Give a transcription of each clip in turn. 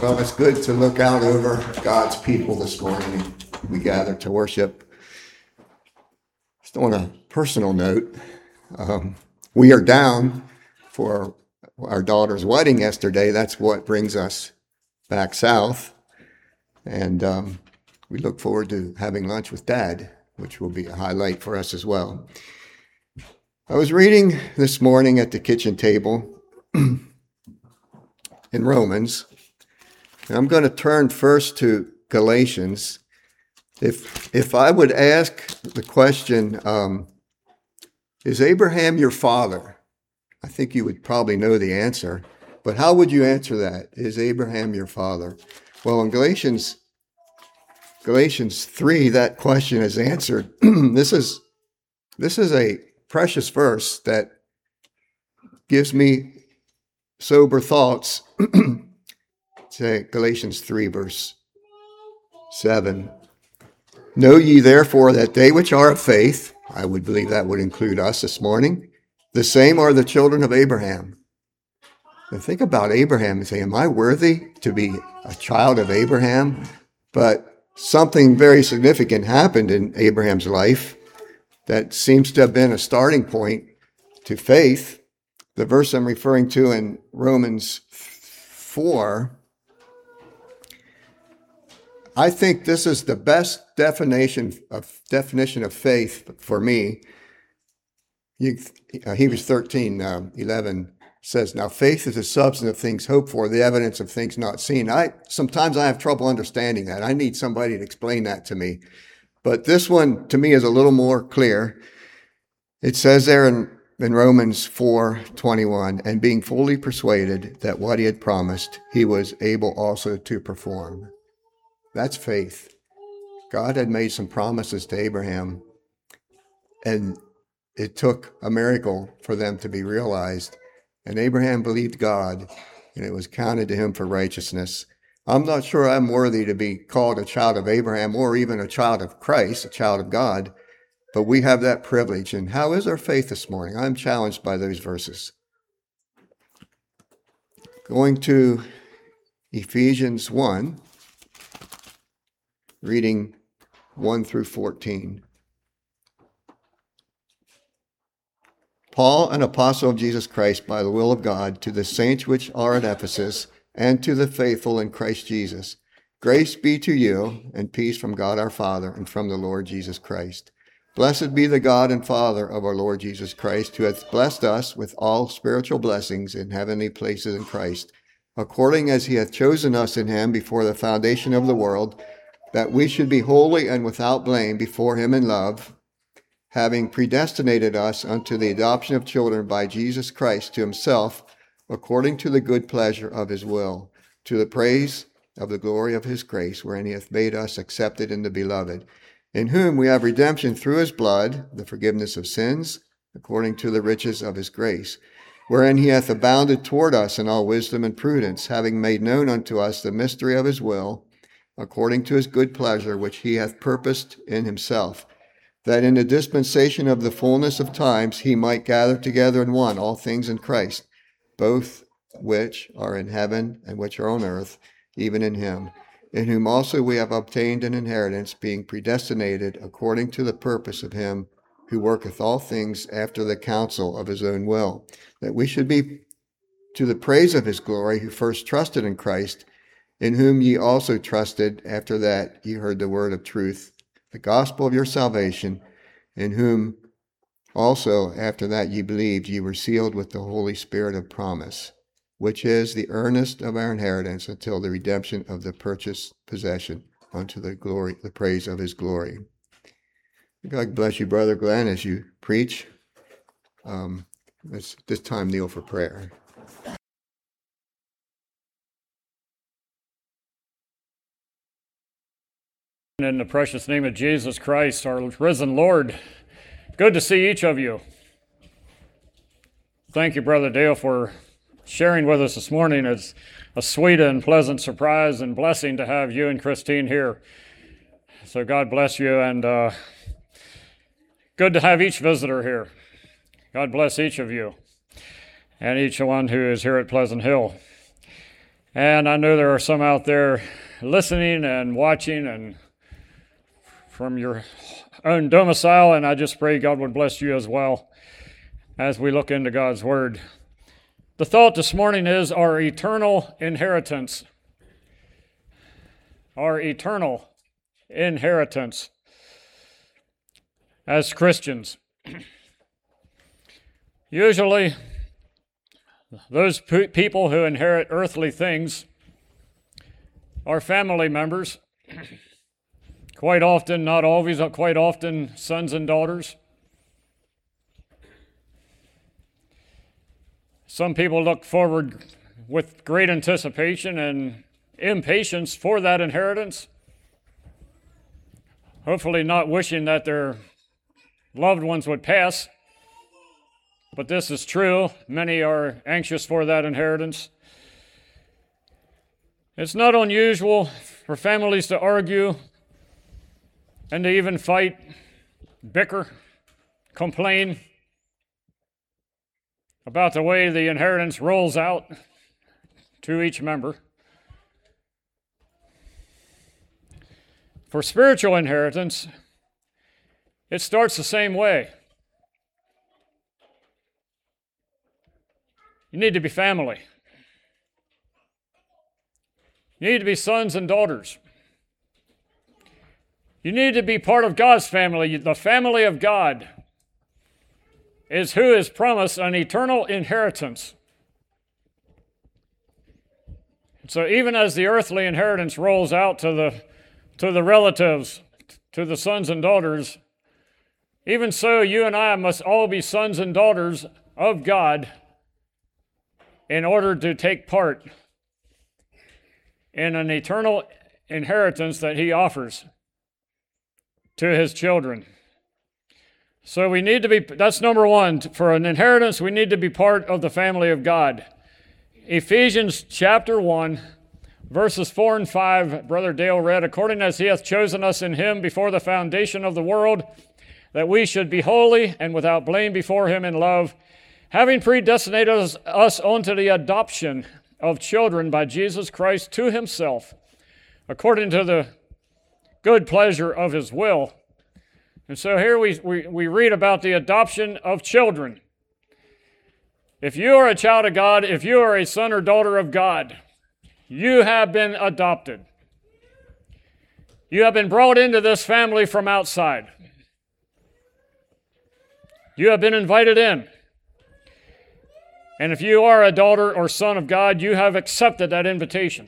Well, it's good to look out over God's people this morning. We gather to worship. Just on a personal note, we are down for our daughter's wedding yesterday. That's what brings us back south. And we look forward to having lunch with Dad, which will be a highlight for us as well. I was reading this morning at the kitchen table in Romans. And I'm going to turn first to Galatians. If I would ask the question, is Abraham your father? I think you would probably know the answer. But how would you answer that? Is Abraham your father? Well, in Galatians 3, that question is answered. This is a precious verse that gives me sober thoughts. Say Galatians 3, verse 7. Know ye therefore that they which are of faith, I would believe that would include us this morning, the same are the children of Abraham. And think about Abraham and say, am I worthy to be a child of Abraham? But something very significant happened in Abraham's life that seems to have been a starting point to faith. The verse I'm referring to in Romans 4, I think this is the best definition of faith for me. Hebrews 13:11 says, now faith is the substance of things hoped for, the evidence of things not seen. Sometimes I have trouble understanding that. I need somebody to explain that to me. But this one, to me, is a little more clear. It says there in Romans 4:21, and being fully persuaded that what he had promised, he was able also to perform. That's faith. God had made some promises to Abraham, and it took a miracle for them to be realized. And Abraham believed God, and it was counted to him for righteousness. I'm not sure I'm worthy to be called a child of Abraham or even a child of Christ, a child of God, but we have that privilege. And how is our faith this morning? I'm challenged by those verses. Going to Ephesians 1. Reading 1 through 14. Paul, an apostle of Jesus Christ by the will of God, to the saints which are at Ephesus, and to the faithful in Christ Jesus. Grace be to you, and peace from God our Father, and from the Lord Jesus Christ. Blessed be the God and Father of our Lord Jesus Christ, who hath blessed us with all spiritual blessings in heavenly places in Christ, according as he hath chosen us in him before the foundation of the world, that we should be holy and without blame before him in love, having predestinated us unto the adoption of children by Jesus Christ to himself, according to the good pleasure of his will, to the praise of the glory of his grace, wherein he hath made us accepted in the beloved, in whom we have redemption through his blood, the forgiveness of sins, according to the riches of his grace, wherein he hath abounded toward us in all wisdom and prudence, having made known unto us the mystery of his will, according to his good pleasure, which he hath purposed in himself, that in the dispensation of the fullness of times he might gather together in one all things in Christ, both which are in heaven and which are on earth, even in him, in whom also we have obtained an inheritance, being predestinated according to the purpose of him who worketh all things after the counsel of his own will, that we should be to the praise of his glory, who first trusted in Christ, in whom ye also trusted, after that ye heard the word of truth, the gospel of your salvation, in whom also after that ye believed, ye were sealed with the Holy Spirit of promise, which is the earnest of our inheritance until the redemption of the purchased possession, unto the glory, the praise of his glory. God bless you, Brother Glenn, as you preach. Let's this time kneel for prayer. In the precious name of Jesus Christ, our risen Lord, good to see each of you. Thank you, Brother Dale, for sharing with us this morning. It's a sweet and pleasant surprise and blessing to have you and Christine here. So God bless you, and good to have each visitor here. God bless each of you and each one who is here at Pleasant Hill. And I know there are some out there listening and watching and from your own domicile, and I just pray God would bless you as well as we look into God's Word. The thought this morning is our eternal inheritance. Our eternal inheritance as Christians. Usually, those people who inherit earthly things are family members. Quite often, not always, but quite often, sons and daughters. Some people look forward with great anticipation and impatience for that inheritance, hopefully not wishing that their loved ones would pass. But this is true. Many are anxious for that inheritance. It's not unusual for families to argue and to even fight, bicker, complain about the way the inheritance rolls out to each member. For spiritual inheritance, it starts the same way. You need to be family. You need to be sons and daughters. You need to be part of God's family. The family of God is who is promised an eternal inheritance. So even as the earthly inheritance rolls out to the relatives, to the sons and daughters, even so you and I must all be sons and daughters of God in order to take part in an eternal inheritance that He offers to His children. So we need to be, that's number one. For an inheritance, we need to be part of the family of God. Ephesians chapter 1, verses 4 and 5, Brother Dale read, according as He hath chosen us in Him before the foundation of the world, that we should be holy and without blame before Him in love, having predestinated us unto the adoption of children by Jesus Christ to Himself, according to the good pleasure of His will. And so here we read about the adoption of children. If you are a child of God, if you are a son or daughter of God, you have been adopted. You have been brought into this family from outside. You have been invited in. And if you are a daughter or son of God, you have accepted that invitation.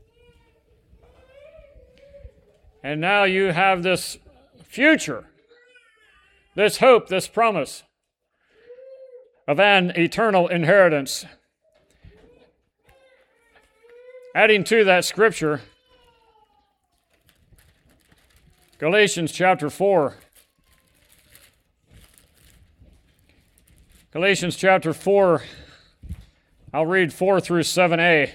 And now you have this future, this hope, this promise of an eternal inheritance. Adding to that scripture, Galatians chapter 4. Galatians chapter 4, I'll read 4 through 7a.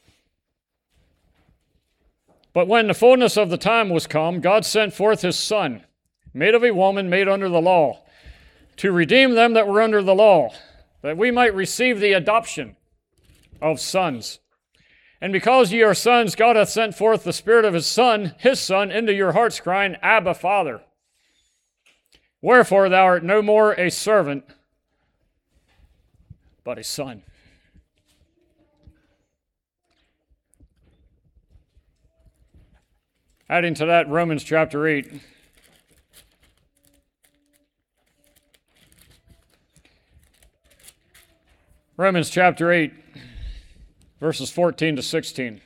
But when the fullness of the time was come, God sent forth His Son, made of a woman, made under the law, to redeem them that were under the law, that we might receive the adoption of sons. And because ye are sons, God hath sent forth the Spirit of His Son, into your hearts, crying, Abba, Father. Wherefore thou art no more a servant, but a son. Adding to that, Romans chapter 8. Romans chapter 8, verses 14 to 16.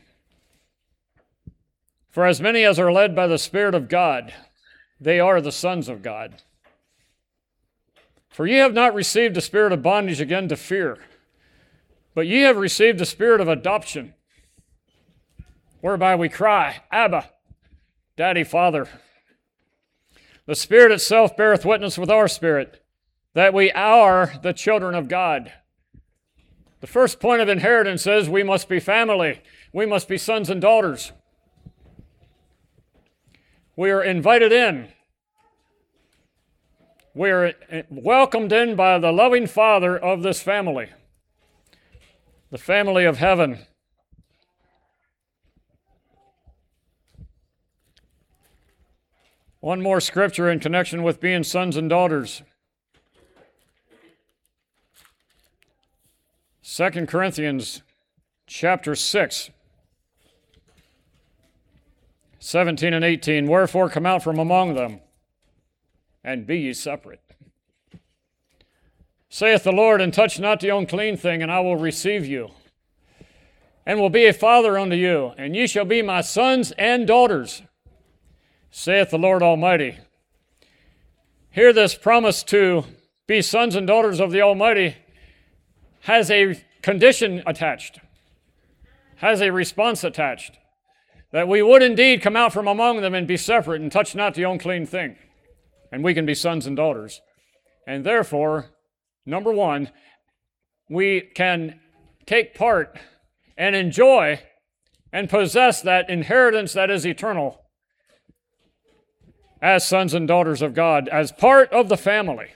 For as many as are led by the Spirit of God, they are the sons of God. For ye have not received the spirit of bondage again to fear, but ye have received the spirit of adoption, whereby we cry, Abba, Daddy, Father. The Spirit itself beareth witness with our spirit that we are the children of God. The first point of inheritance is we must be family. We must be sons and daughters. We are invited in. We are welcomed in by the loving Father of this family, the family of heaven. One more scripture in connection with being sons and daughters. 2 Corinthians chapter 6, 17 and 18. Wherefore come out from among them, and be ye separate. Saith the Lord, and touch not the unclean thing, and I will receive you, and will be a father unto you, and ye shall be my sons and daughters, saith the Lord Almighty. Here this promise to be sons and daughters of the Almighty has a condition attached, has a response attached, that we would indeed come out from among them and be separate and touch not the unclean thing, and we can be sons and daughters. And therefore, number one, we can take part and enjoy and possess that inheritance that is eternal as sons and daughters of God, as part of the family.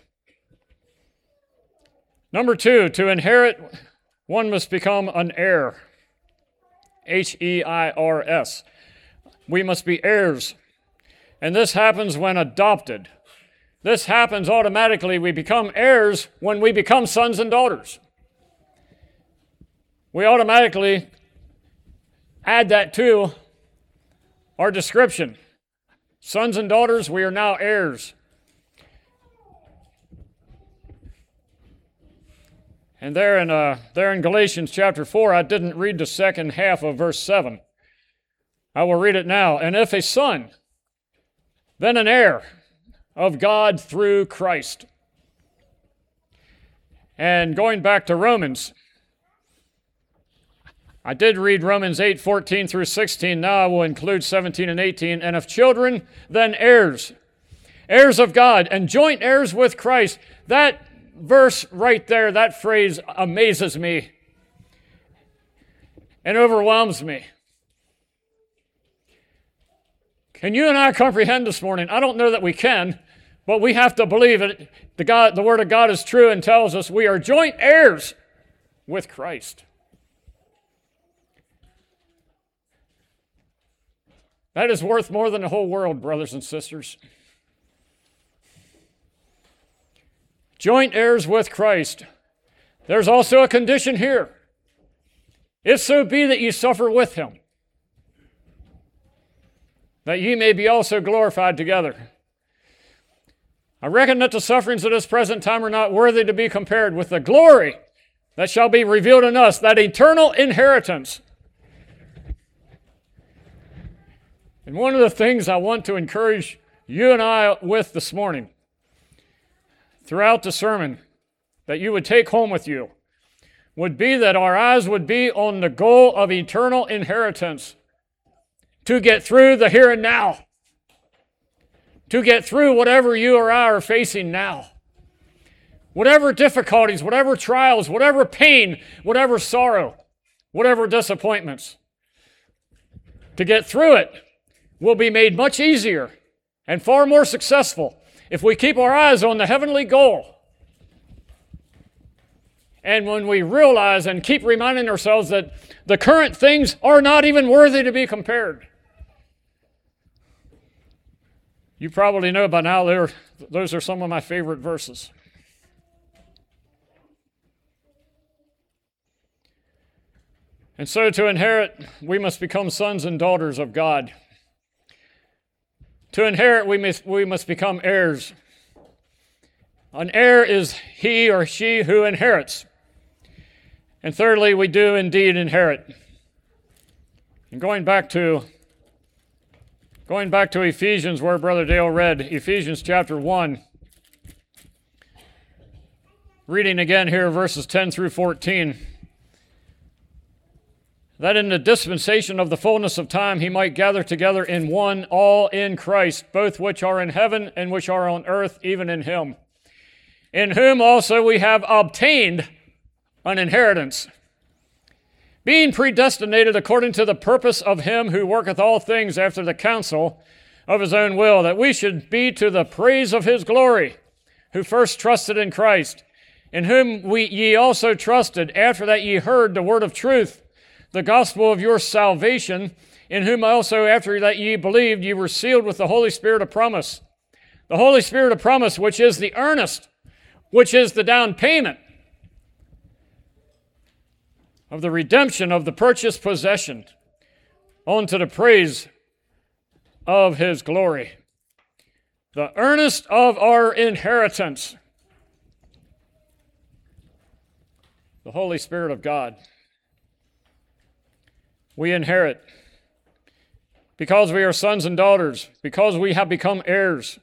Number two, to inherit, one must become an heir. H-E-I-R-S. We must be heirs. And this happens when adopted. This happens automatically. We become heirs when we become sons and daughters. We automatically add that to our description. Sons and daughters, we are now heirs. And there in Galatians chapter 4, I didn't read the second half of verse 7. I will read it now. And if a son, then an heir of God through Christ. And going back to Romans, I did read Romans 8:14 through 16. Now I will include 17 and 18. And if children, then heirs, heirs of God, and joint heirs with Christ. That verse right there, that phrase amazes me and overwhelms me. Can you and I comprehend this morning? I don't know that we can, but we have to believe it. The Word of God is true and tells us we are joint heirs with Christ. That is worth more than the whole world, brothers and sisters. Joint heirs with Christ. There's also a condition here. If so be that ye suffer with him, that ye may be also glorified together. I reckon that the sufferings of this present time are not worthy to be compared with the glory that shall be revealed in us, that eternal inheritance. And one of the things I want to encourage you and I with this morning, throughout the sermon, that you would take home with you, would be that our eyes would be on the goal of eternal inheritance, to get through the here and now, to get through whatever you or I are facing now. Whatever difficulties, whatever trials, whatever pain, whatever sorrow, whatever disappointments, to get through it will be made much easier and far more successful if we keep our eyes on the heavenly goal. And when we realize and keep reminding ourselves that the current things are not even worthy to be compared. You probably know by now those are some of my favorite verses. And so to inherit, we must become sons and daughters of God. To inherit, we must become heirs. An heir is he or she who inherits. And thirdly, we do indeed inherit. And going back to Ephesians, where Brother Dale read, Ephesians chapter 1, reading again here verses 10 through 14, that in the dispensation of the fullness of time he might gather together in one all in Christ, both which are in heaven and which are on earth, even in him, in whom also we have obtained an inheritance, being predestinated according to the purpose of him who worketh all things after the counsel of his own will, that we should be to the praise of his glory, who first trusted in Christ, in whom ye also trusted, after that ye heard the word of truth, the gospel of your salvation, in whom also after that ye believed, ye were sealed with the Holy Spirit of promise. The Holy Spirit of promise, which is the earnest, which is the down payment of the redemption of the purchased possession unto the praise of his glory. The earnest of our inheritance. The Holy Spirit of God. We inherit because we are sons and daughters, because we have become heirs.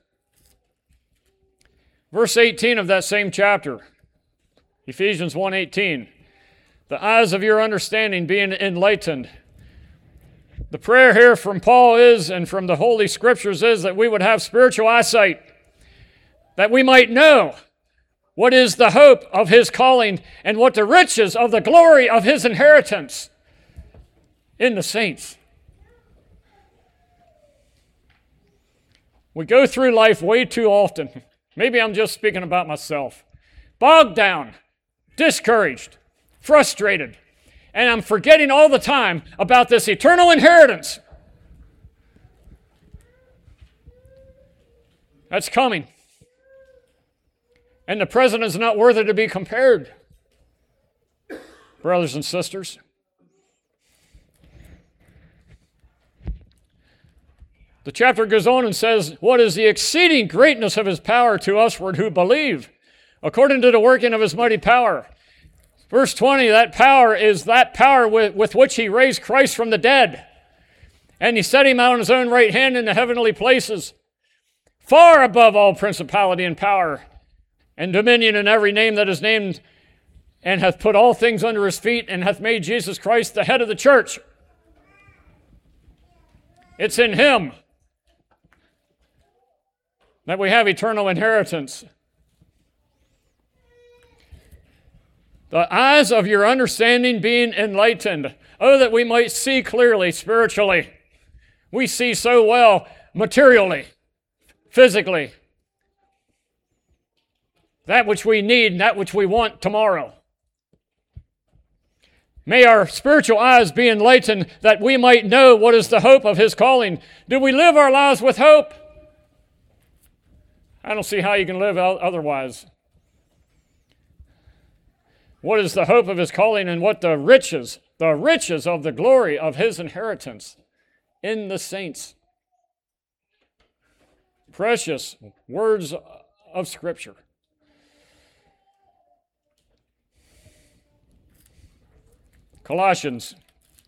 Verse 18 of that same chapter, Ephesians 1:18, the eyes of your understanding being enlightened. The prayer here from Paul is, and from the Holy Scriptures is, that we would have spiritual eyesight, that we might know what is the hope of his calling and what the riches of the glory of his inheritance in the saints. We go through life way too often. Maybe I'm just speaking about myself. Bogged down, discouraged, frustrated, and I'm forgetting all the time about this eternal inheritance that's coming. And the present is not worthy to be compared, brothers and sisters. The chapter goes on and says, what is the exceeding greatness of his power to usward who believe, according to the working of his mighty power. Verse 20, that power is that power with which he raised Christ from the dead. And he set him out on his own right hand in the heavenly places, far above all principality and power, and dominion and every name that is named, and hath put all things under his feet, and hath made Jesus Christ the head of the church. It's in him that we have eternal inheritance. The eyes of your understanding being enlightened. Oh, that we might see clearly spiritually. We see so well materially, physically. That which we need and that which we want tomorrow. May our spiritual eyes be enlightened that we might know what is the hope of his calling. Do we live our lives with hope? I don't see how you can live otherwise. What is the hope of his calling and what the riches of the glory of his inheritance in the saints? Precious words of Scripture. Colossians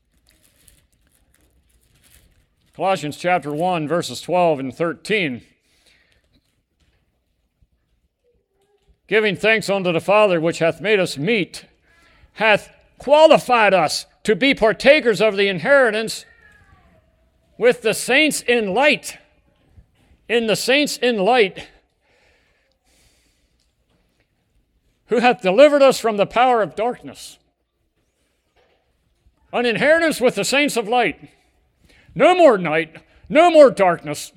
chapter 1, verses 12 and 13. Giving thanks unto the Father, which hath made us meet, hath qualified us to be partakers of the inheritance with the saints in light. In the saints in light, who hath delivered us from the power of darkness. An inheritance with the saints of light. No more night, no more darkness.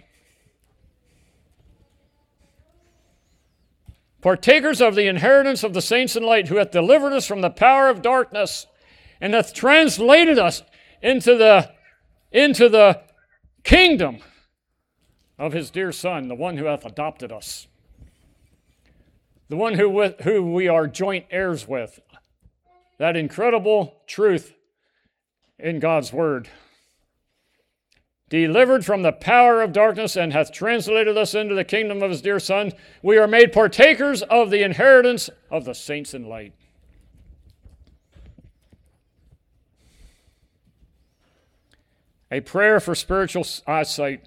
Partakers of the inheritance of the saints in light, who hath delivered us from the power of darkness, and hath translated us into the kingdom of his dear Son, the one who hath adopted us, the one who we are joint heirs with. That incredible truth in God's word. Delivered from the power of darkness and hath translated us into the kingdom of his dear Son, we are made partakers of the inheritance of the saints in light. A prayer for spiritual eyesight.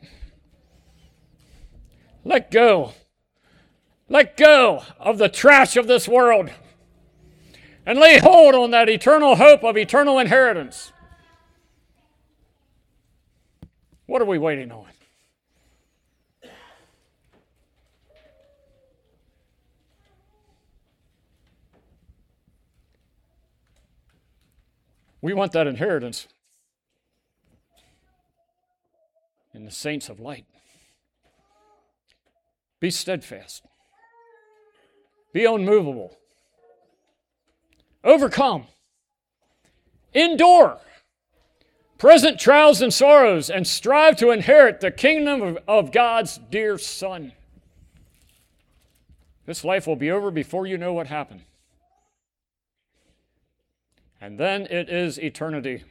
Let go. Let go of the trash of this world and lay hold on that eternal hope of eternal inheritance. What are we waiting on? We want that inheritance in the saints of light. Be steadfast. Be unmovable. Overcome. Endure. present trials and sorrows, and strive to inherit the kingdom of God's dear Son. This life will be over before you know what happened. And then it is eternity.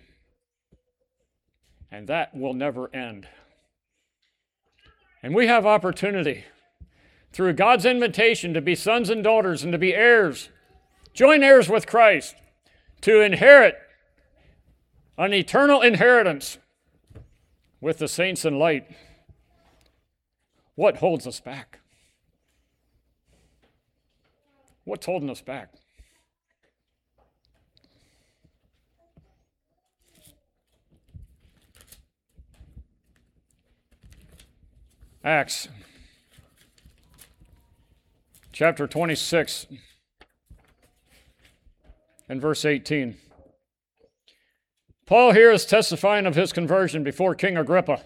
And that will never end. And we have opportunity through God's invitation to be sons and daughters and to be heirs, joint heirs with Christ, to inherit an eternal inheritance with the saints in light. What holds us back? What's holding us back? Acts chapter 26 and verse 18. Paul here is testifying of his conversion before King Agrippa.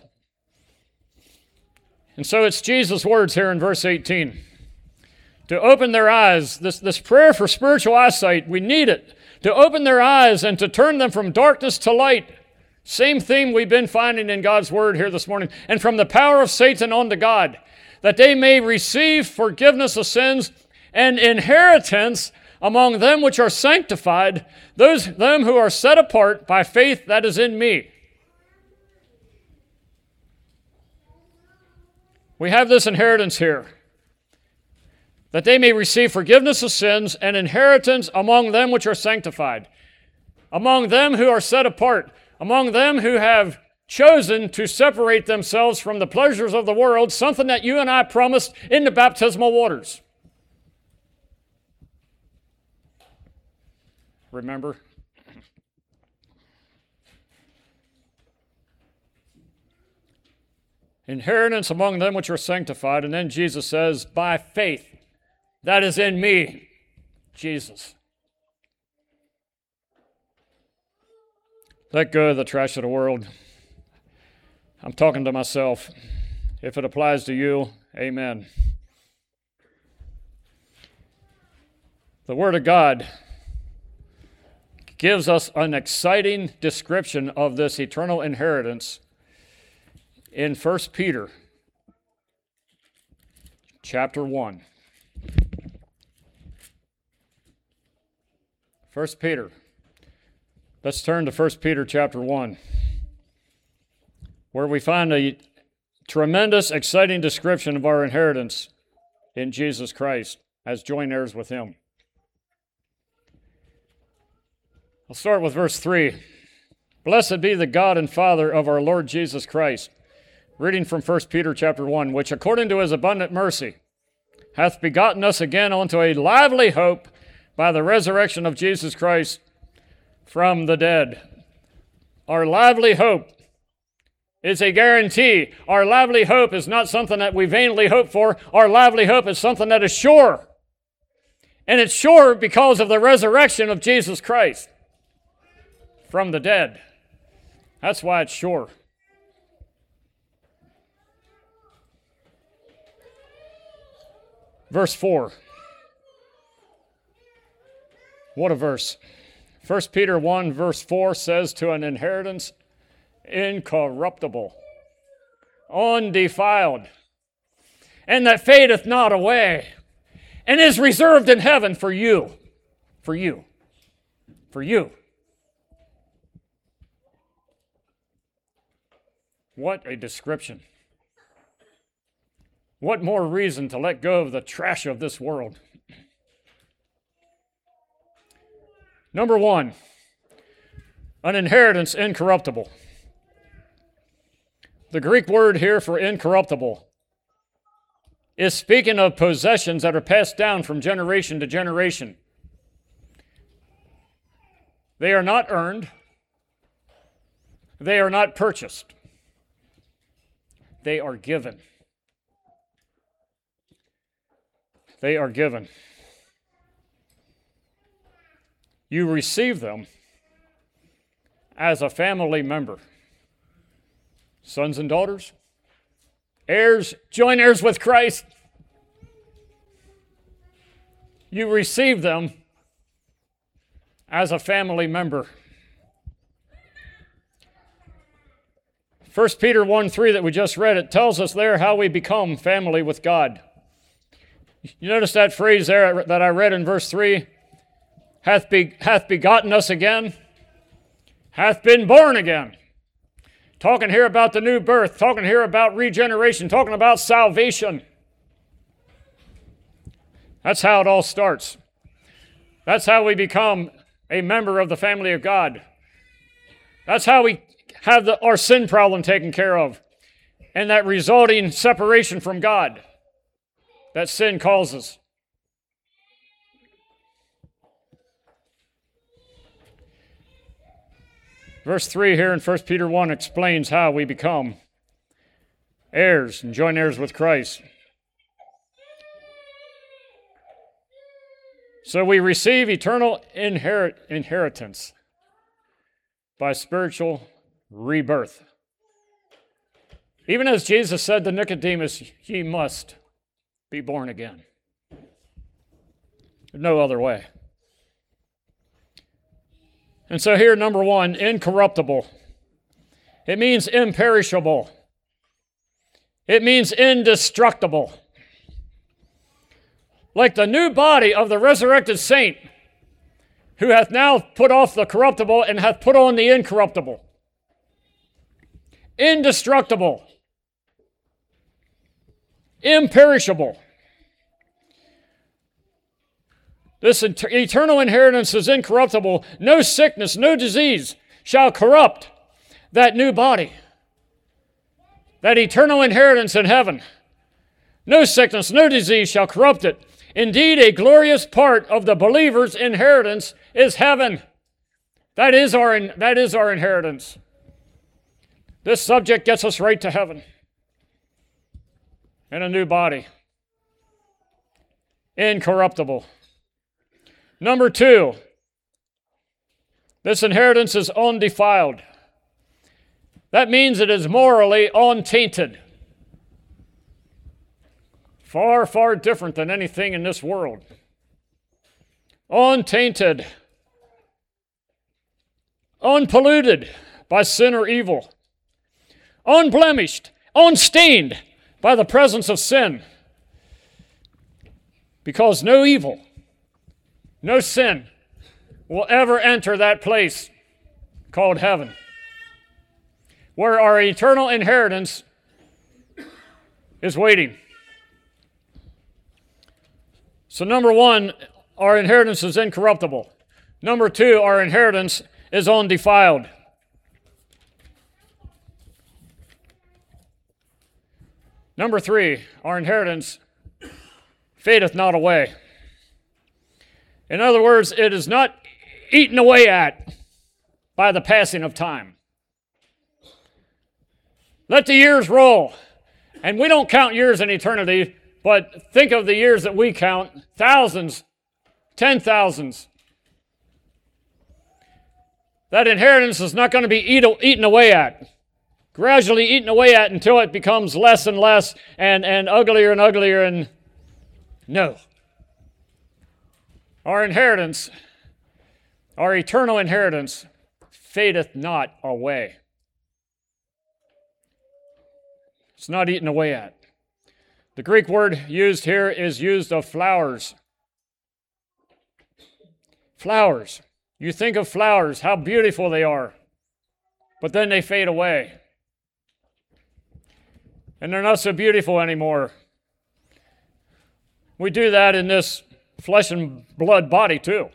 And so it's Jesus' words here in verse 18. To open their eyes, this prayer for spiritual eyesight, we need it. To open their eyes and to turn them from darkness to light. Same theme we've been finding in God's word here this morning. And from the power of Satan unto God, that they may receive forgiveness of sins and inheritance among them which are sanctified, them who are set apart by faith that is in me. We have this inheritance here, that they may receive forgiveness of sins and inheritance among them which are sanctified, among them who are set apart, among them who have chosen to separate themselves from the pleasures of the world, something that you and I promised in the baptismal waters. Remember? Inheritance among them which are sanctified, and then Jesus says, by faith, that is in me, Jesus. Let go of the trash of the world. I'm talking to myself. If it applies to you, amen. The Word of God gives us an exciting description of this eternal inheritance in 1 Peter chapter 1. 1 Peter. Let's turn to 1 Peter chapter 1, where we find a tremendous, exciting description of our inheritance in Jesus Christ as joint heirs with Him. I'll start with verse 3. Blessed be the God and Father of our Lord Jesus Christ. Reading from 1 Peter chapter 1, which according to His abundant mercy hath begotten us again unto a lively hope by the resurrection of Jesus Christ from the dead. Our lively hope is a guarantee. Our lively hope is not something that we vainly hope for. Our lively hope is something that is sure. And it's sure because of the resurrection of Jesus Christ from the dead. That's why it's sure. Verse 4. What a verse. 1 Peter 1 verse 4 says, to an inheritance incorruptible, undefiled, and that fadeth not away, and is reserved in heaven for you. For you. For you. What a description. What more reason to let go of the trash of this world? Number one, an inheritance incorruptible. The Greek word here for incorruptible is speaking of possessions that are passed down from generation to generation. They are not earned. They are not purchased. They are given. They are given. You receive them as a family member. Sons and daughters, heirs, joint heirs with Christ. You receive them as a family member. 1 Peter 1:3 that we just read, it tells us there how we become family with God. You notice that phrase there that I read in verse 3? Hath begotten us again, hath been born again. Talking here about the new birth, talking here about regeneration, talking about salvation. That's how it all starts. That's how we become a member of the family of God. That's how we have our sin problem taken care of, and that resulting separation from God that sin causes. Verse 3 here in 1 Peter 1 explains how we become heirs and joint heirs with Christ. So we receive eternal inheritance by spiritual rebirth. Even as Jesus said to Nicodemus, ye must be born again. There's no other way. And so here, number one, incorruptible. It means imperishable. It means indestructible. Like the new body of the resurrected saint, who hath now put off the corruptible and hath put on the incorruptible. Indestructible. Imperishable. This eternal inheritance is incorruptible. No sickness, no disease shall corrupt that new body. That eternal inheritance in heaven. No sickness, no disease shall corrupt it. Indeed, a glorious part of the believer's inheritance is heaven. That is our inheritance. This subject gets us right to heaven. And a new body. Incorruptible. Number two, this inheritance is undefiled. That means it is morally untainted. Far, far different than anything in this world. Untainted. Unpolluted by sin or evil. Unblemished, unstained by the presence of sin. Because no evil, no sin will ever enter that place called heaven, where our eternal inheritance is waiting. So number one, our inheritance is incorruptible. Number two, our inheritance is undefiled. Number three, our inheritance fadeth not away. In other words, it is not eaten away at by the passing of time. Let the years roll. And we don't count years in eternity, but think of the years that we count, thousands, 10,000s. That inheritance is not going to be eaten away at. Gradually eaten away at until it becomes less and less and uglier and uglier and no. Our inheritance, our eternal inheritance, fadeth not away. It's not eaten away at. The Greek word used here is used of flowers. Flowers. You think of flowers, how beautiful they are, but then they fade away. And they're not so beautiful anymore. We do that in this flesh and blood body too.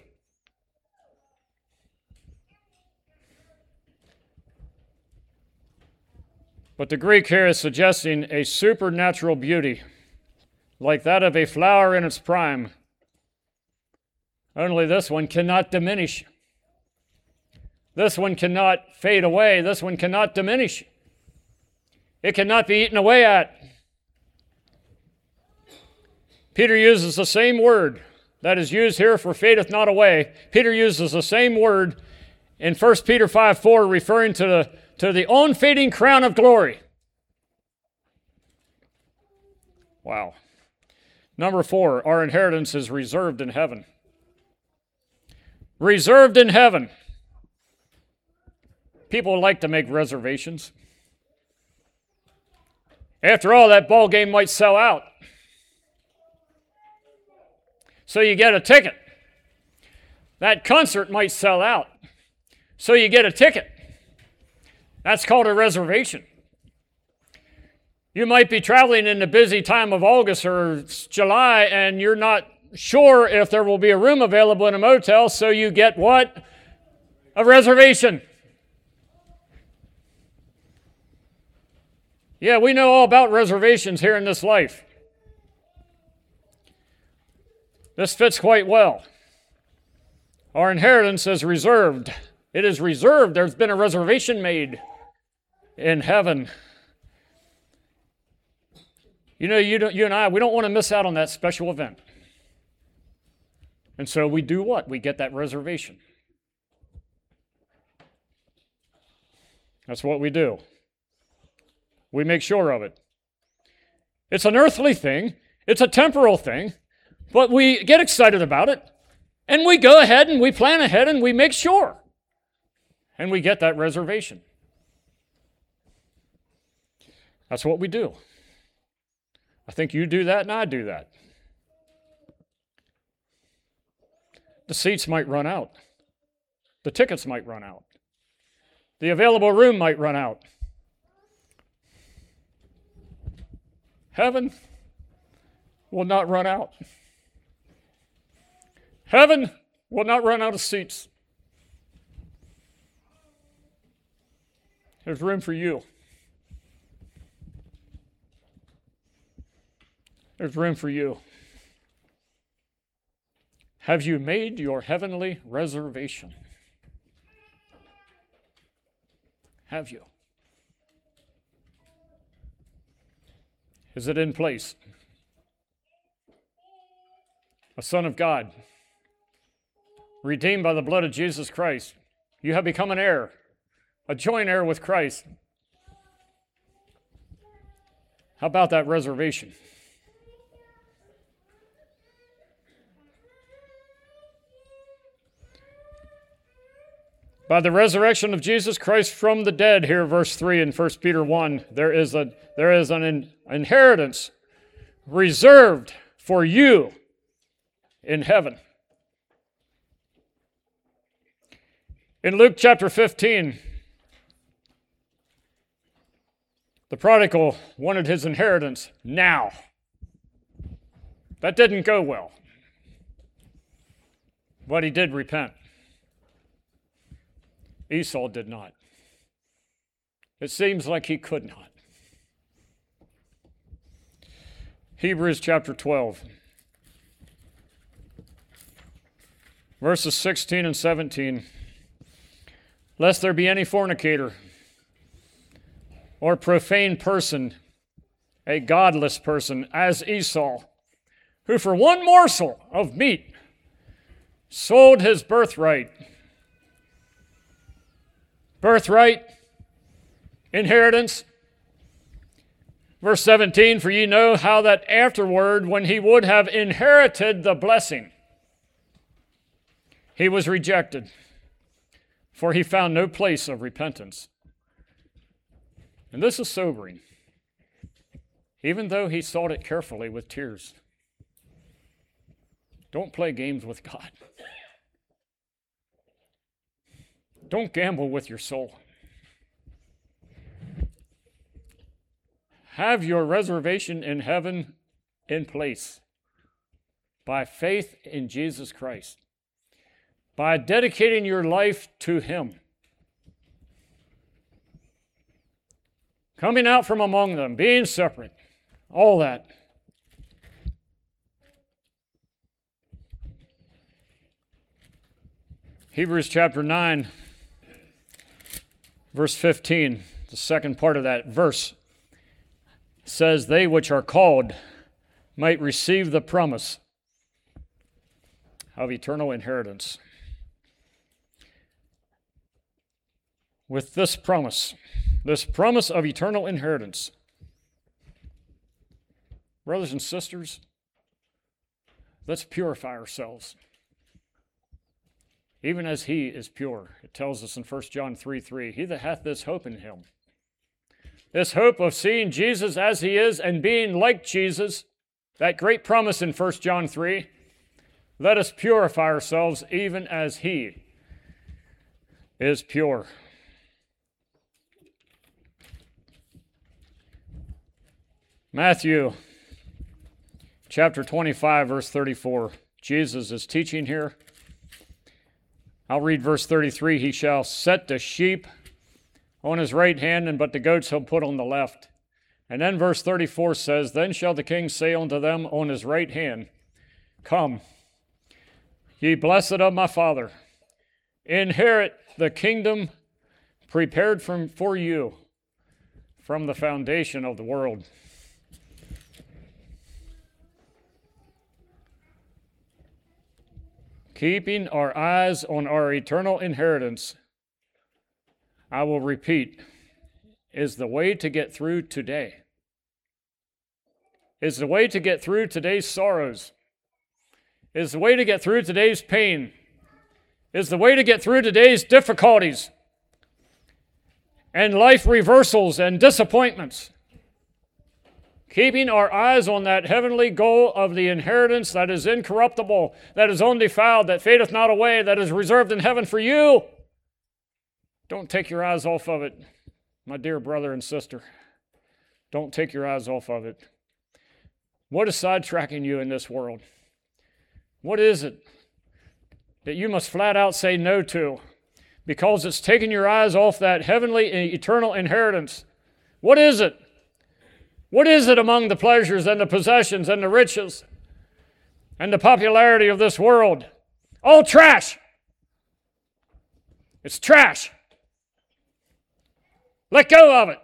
But the Greek here is suggesting a supernatural beauty, like that of a flower in its prime. Only this one cannot diminish. This one cannot fade away. This one cannot diminish. It cannot be eaten away at. Peter uses the same word that is used here for fadeth not away. Peter uses the same word in 1 Peter 5:4, referring to the unfading crown of glory. Wow. Number 4, our inheritance is reserved in heaven. Reserved in heaven. People like to make reservations. After all, that ball game might sell out. So you get a ticket. That concert might sell out. So you get a ticket. That's called a reservation. You might be traveling in the busy time of August or July, and you're not sure if there will be a room available in a motel, so you get what? A reservation. Yeah, we know all about reservations here in this life. This fits quite well. Our inheritance is reserved. It is reserved. There's been a reservation made in heaven. You know, you and I, we don't want to miss out on that special event. And so we do what? We get that reservation. That's what we do. We make sure of it. It's an earthly thing. It's a temporal thing. But we get excited about it. And we go ahead and we plan ahead and we make sure. And we get that reservation. That's what we do. I think you do that and I do that. The seats might run out. The tickets might run out. The available room might run out. Heaven will not run out. Heaven will not run out of seats. There's room for you. There's room for you. Have you made your heavenly reservation? Have you? Is it in place? A son of God, redeemed by the blood of Jesus Christ. You have become an heir, a joint heir with Christ. How about that reservation? By the resurrection of Jesus Christ from the dead, here verse 3 in 1 Peter 1, there is an inheritance reserved for you in heaven. In Luke chapter 15, the prodigal wanted his inheritance now. That didn't go well. But he did repent. Esau did not. It seems like he could not. Hebrews chapter 12, verses 16 and 17. Lest there be any fornicator or profane person, a godless person, as Esau, who for one morsel of meat sold his birthright. Birthright, inheritance. Verse 17, for ye know how that afterward, when he would have inherited the blessing, he was rejected, for he found no place of repentance. And this is sobering, even though he sought it carefully with tears. Don't play games with God. Don't gamble with your soul. Have your reservation in heaven in place by faith in Jesus Christ, by dedicating your life to Him, coming out from among them, being separate, all that. Hebrews chapter 9, verse 15, the second part of that verse says, they which are called might receive the promise of eternal inheritance. With this promise of eternal inheritance, brothers and sisters, let's purify ourselves. Even as He is pure. It tells us in 1 John 3:3, he that hath this hope in Him this hope of seeing Jesus as he is and being like Jesus, that great promise in 1 John 3, let us purify ourselves even as he is pure. Matthew chapter 25, verse 34. Jesus is teaching here. I'll read verse 33. He shall set the sheep on his right hand, but the goats he'll put on the left. And then verse 34 says, then shall the king say unto them on his right hand, come, ye blessed of my Father, inherit the kingdom prepared for you from the foundation of the world. Keeping our eyes on our eternal inheritance, I will repeat, is the way to get through today. Is the way to get through today's sorrows. Is the way to get through today's pain. Is the way to get through today's difficulties and life reversals and disappointments. Keeping our eyes on that heavenly goal of the inheritance that is incorruptible, that is undefiled, that fadeth not away, that is reserved in heaven for you. Don't take your eyes off of it, my dear brother and sister. Don't take your eyes off of it. What is sidetracking you in this world? What is it that you must flat out say no to because it's taking your eyes off that heavenly and eternal inheritance? What is it? What is it among the pleasures and the possessions and the riches and the popularity of this world? All trash. It's trash. Let go of it.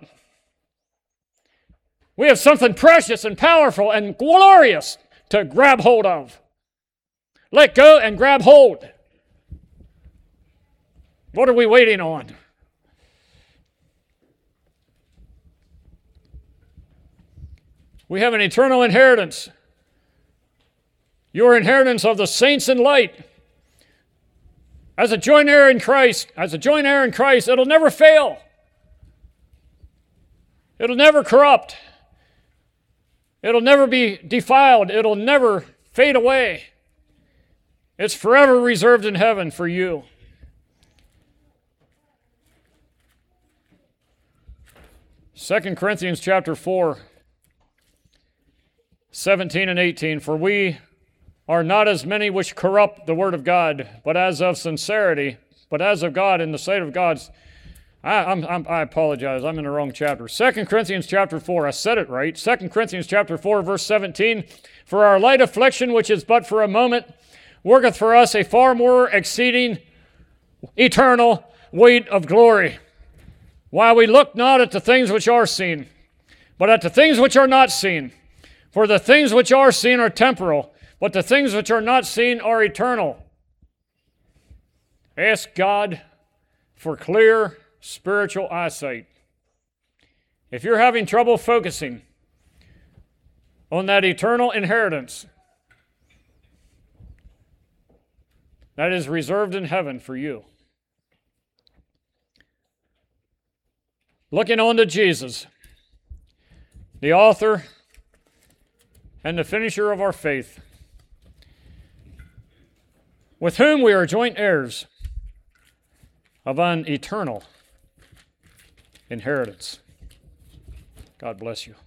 We have something precious and powerful and glorious to grab hold of. Let go and grab hold. What are we waiting on? We have an eternal inheritance. Your inheritance of the saints in light. As a joint heir in Christ, it'll never fail. It'll never corrupt. It'll never be defiled. It'll never fade away. It's forever reserved in heaven for you. Second Corinthians chapter 4, 17 and 18. For we are not as many which corrupt the word of God, but as of sincerity, but as of God in the sight of God's. I apologize. I'm in the wrong chapter. 2 Corinthians chapter 4. I said it right. 2 Corinthians chapter 4, verse 17. For our light affliction, which is but for a moment, worketh for us a far more exceeding eternal weight of glory. While we look not at the things which are seen, but at the things which are not seen. For the things which are seen are temporal, but the things which are not seen are eternal. Ask God for clear spiritual eyesight. If you're having trouble focusing on that eternal inheritance that is reserved in heaven for you, looking on to Jesus, the author and the finisher of our faith, with whom we are joint heirs of an eternal inheritance. God bless you.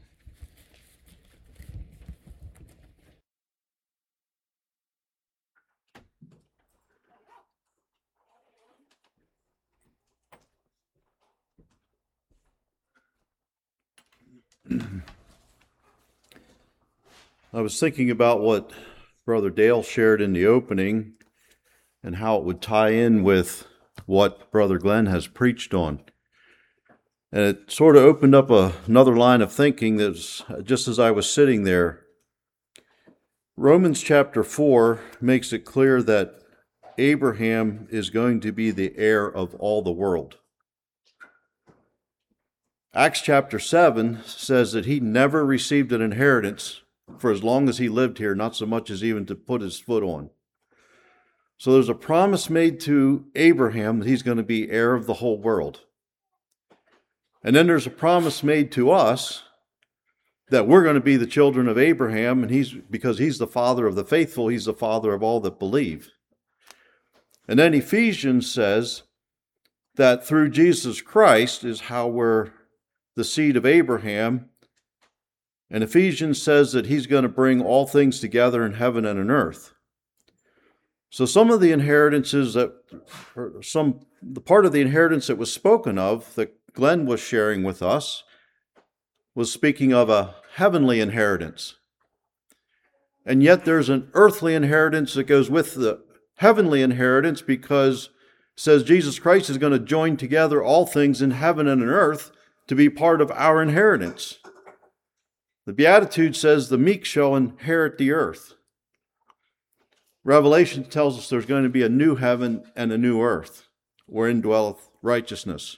I was thinking about what Brother Dale shared in the opening and how it would tie in with what Brother Glenn has preached on. And it sort of opened up another line of thinking that was, just as I was sitting there. Romans chapter 4 makes it clear that Abraham is going to be the heir of all the world. Acts chapter 7 says that he never received an inheritance for as long as he lived here, not so much as even to put his foot on. So there's a promise made to Abraham that he's going to be heir of the whole world. And then there's a promise made to us that we're going to be the children of Abraham, and because he's the father of the faithful, he's the father of all that believe. And then Ephesians says that through Jesus Christ is how we're the seed of Abraham. And Ephesians says that he's going to bring all things together in heaven and in earth. So some of the inheritances the part of the inheritance that was spoken of, that Glenn was sharing with us, was speaking of a heavenly inheritance. And yet there's an earthly inheritance that goes with the heavenly inheritance, because it says Jesus Christ is going to join together all things in heaven and in earth to be part of our inheritance. The Beatitude says the meek shall inherit the earth. Revelation tells us there's going to be a new heaven and a new earth, wherein dwelleth righteousness.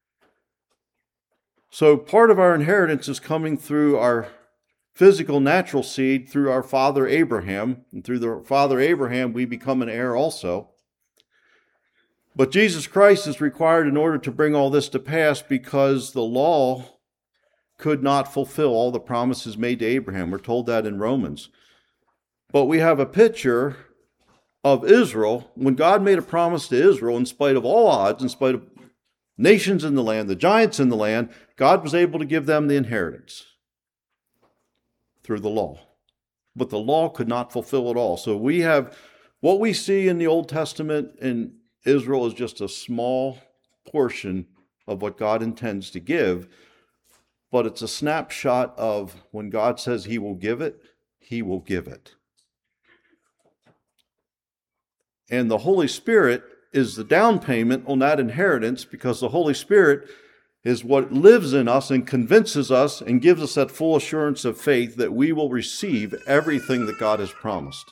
So part of our inheritance is coming through our physical natural seed, through our father Abraham. And through the father Abraham, we become an heir also. But Jesus Christ is required in order to bring all this to pass, because the law could not fulfill all the promises made to Abraham. We're told that in Romans. But we have a picture of Israel. When God made a promise to Israel, in spite of all odds, in spite of nations in the land, the giants in the land, God was able to give them the inheritance through the law. But the law could not fulfill it all. So we have what we see in the Old Testament in Israel is just a small portion of what God intends to give. But it's a snapshot of when God says he will give it, he will give it. And the Holy Spirit is the down payment on that inheritance, because the Holy Spirit is what lives in us and convinces us and gives us that full assurance of faith that we will receive everything that God has promised.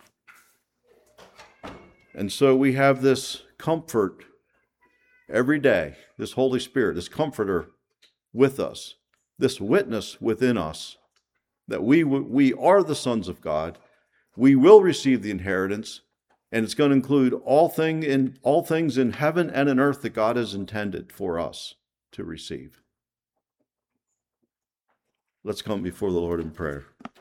And so we have this comfort every day, this Holy Spirit, this comforter with us, this witness within us, that we are the sons of God, we will receive the inheritance, and it's going to include all things in heaven and in earth that God has intended for us to receive. Let's come before the Lord in prayer.